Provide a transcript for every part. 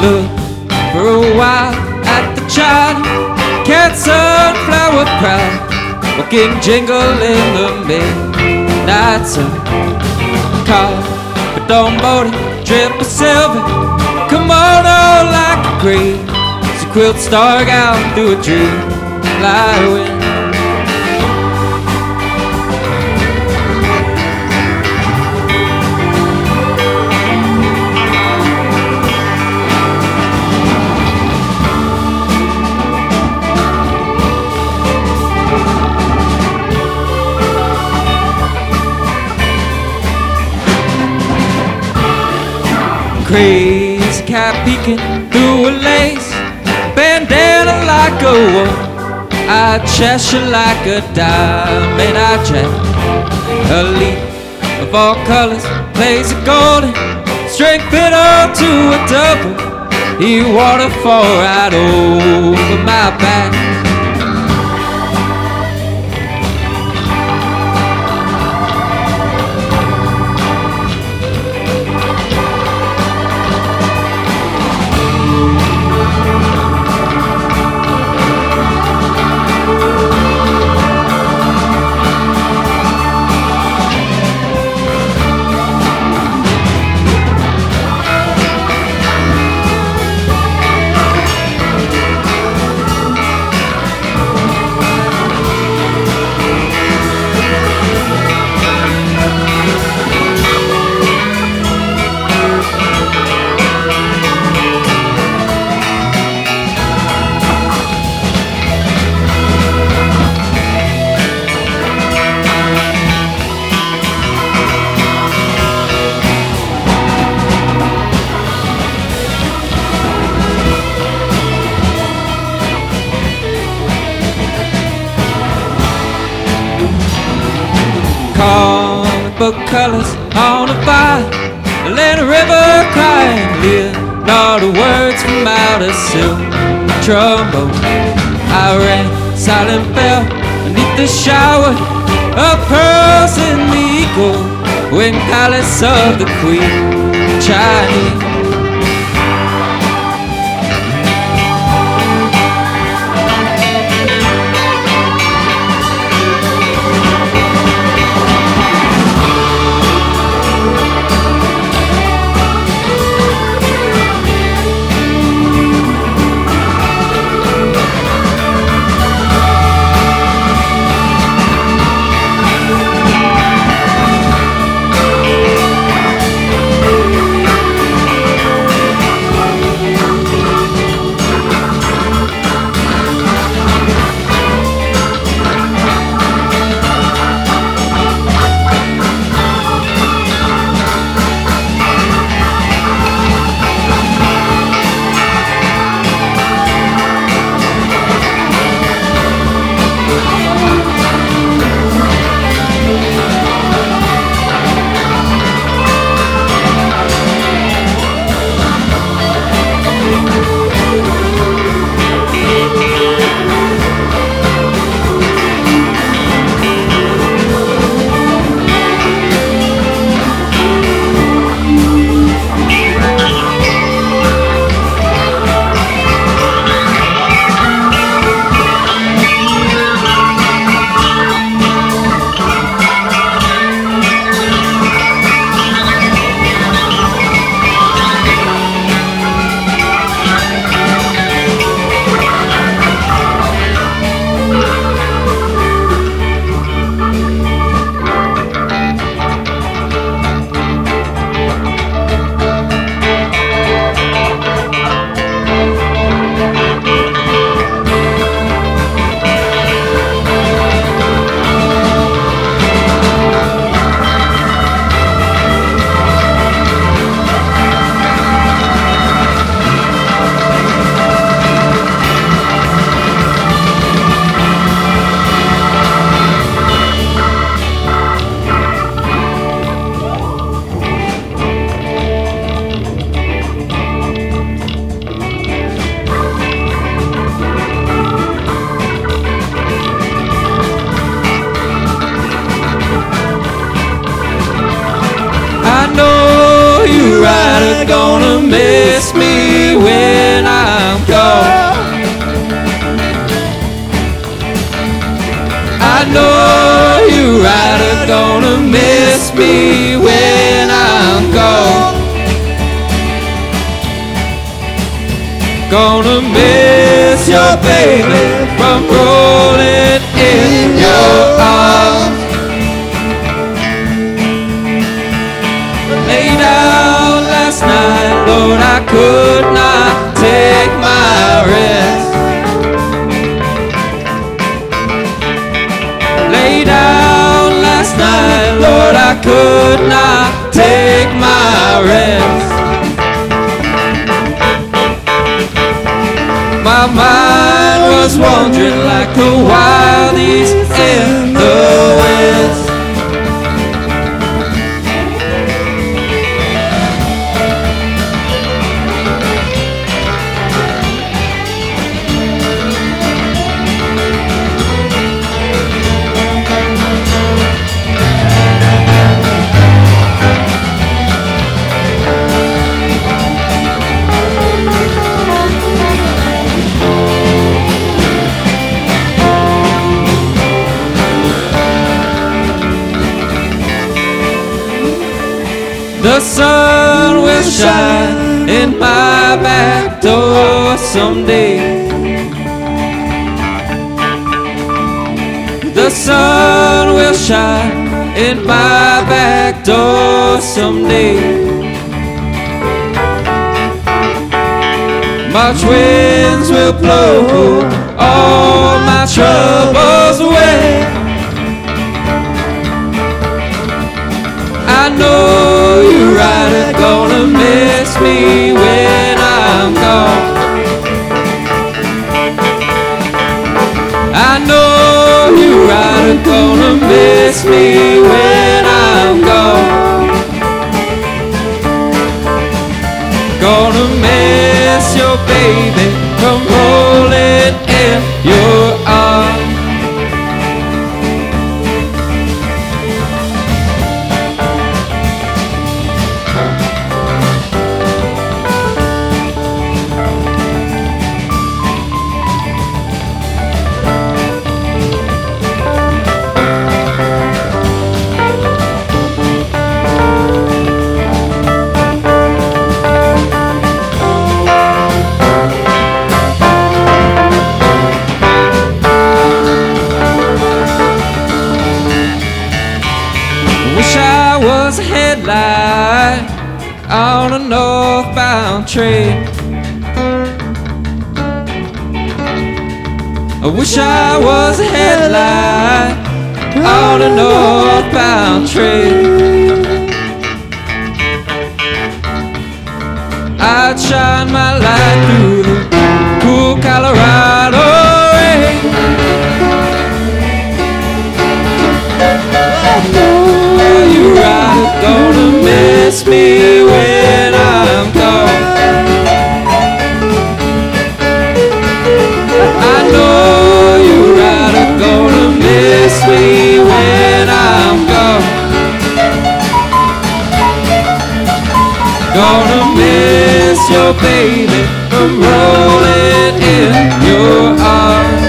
Look for a while at the China cat sunflower proud, walking jingle in the midnight sun. Car, but don't board it, triple silver, kimono like a queen. It's a quilt star gown through a dream light wind. Crazy cat peeking through a lace bandana like a wolf, I Cheshire like a diamond, I check a leaf of all colors, plays a golden string fiddle to a double. He waterfall right over my back. Comic book colors on a fire, let a river crying, hear all the words from out a silk trombone. I rang silent bell beneath the shower of pearls in the eagle wing palace of the Queen Chinese. miss me when I'm gone. Gonna miss your baby from rolling in your arms. Lay down last night, Lord, I could not take my rest. Lay down last night, Lord, I could not take my rest. My mind was wandering like the wild east in the west. The sun will shine in my back door someday. The sun will shine in my back door someday. March winds will blow all my troubles away. I know you're right, gonna miss me when I'm gone. I know you're right, gonna miss me when I'm gone. Gonna miss your baby from rolling in your arms. Wish I was a headlight on a northbound train. I wish I was a headlight on a northbound train. I'd shine my light through the cool Colorado rain. You're right, gonna miss me when I'm gone. I know you're right, gonna miss me when I'm gone. Gonna miss your baby from rolling in your arms.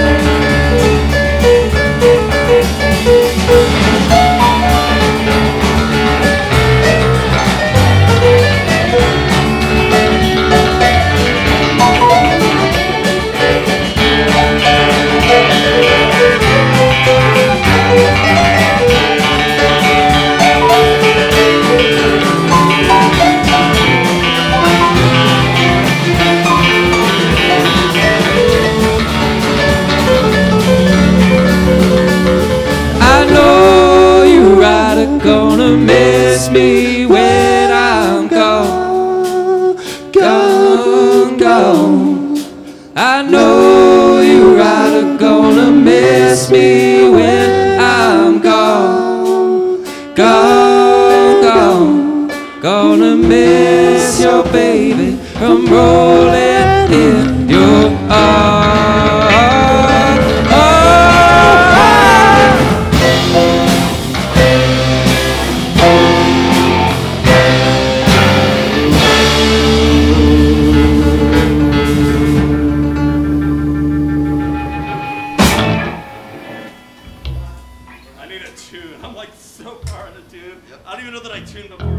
Gonna miss me when I'm gone, gone, gone. I know you're right, gonna miss me when I'm gone, gone, gone. Gonna miss your baby from rolling in your arms. I need a tune. I'm like so far in the tune. I don't tune before.